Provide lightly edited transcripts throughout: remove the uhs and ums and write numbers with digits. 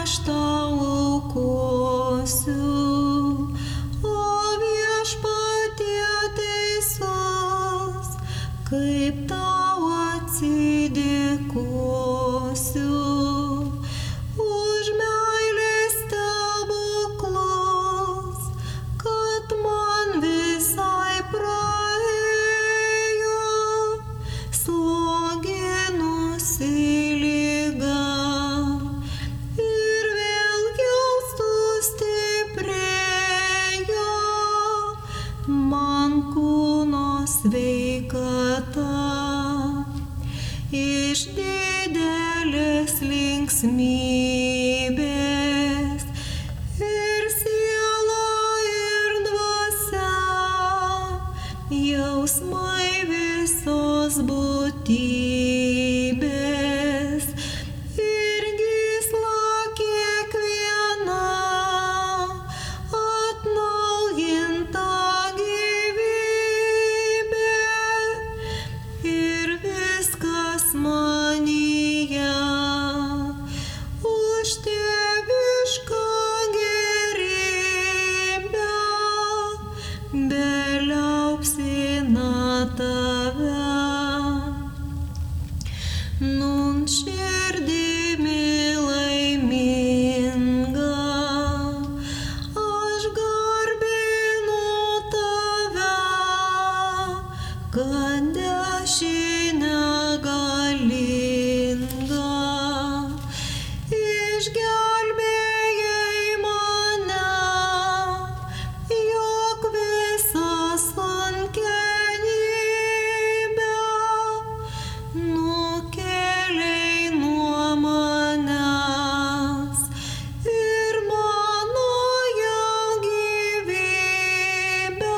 aš tau aukosiu, o Viešpatie teisus, kaip tau atsidėkosiu. Už meilės stebuklus, kad man visai praėjo, sloginusi liga, ir vėl gelstu stiprėjo man kūno sveikata. Iš didelės linksmybės ir siela ir dvasia, jausmai visos būtybės ir gysla kiekviena atnaujinta gyvybė ir viskas manyje už tėvišką gerybę beliaupsina tave. Nun širdimi laiminga aš garbinu tave, kad dešinę galinga išgelbėjai mane, jog visą sunkenybę nukėlei nuo manęs ir manoje gyvybę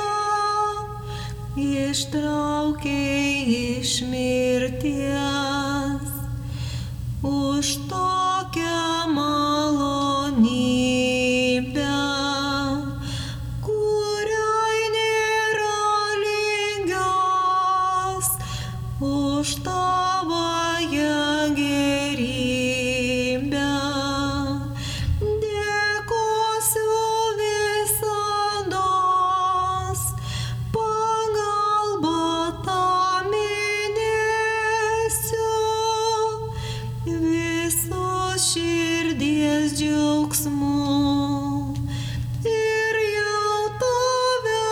ištraukei iš mirties. Už tokią malonybę, kuriai nėra lygios, už tavąją gerybę dėkosiu visados, pagalbą tą minėsiu visu širdies džiaugsmu. Ir jau tave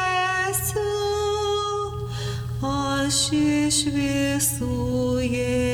mylėsiu aš iš visų jėgų.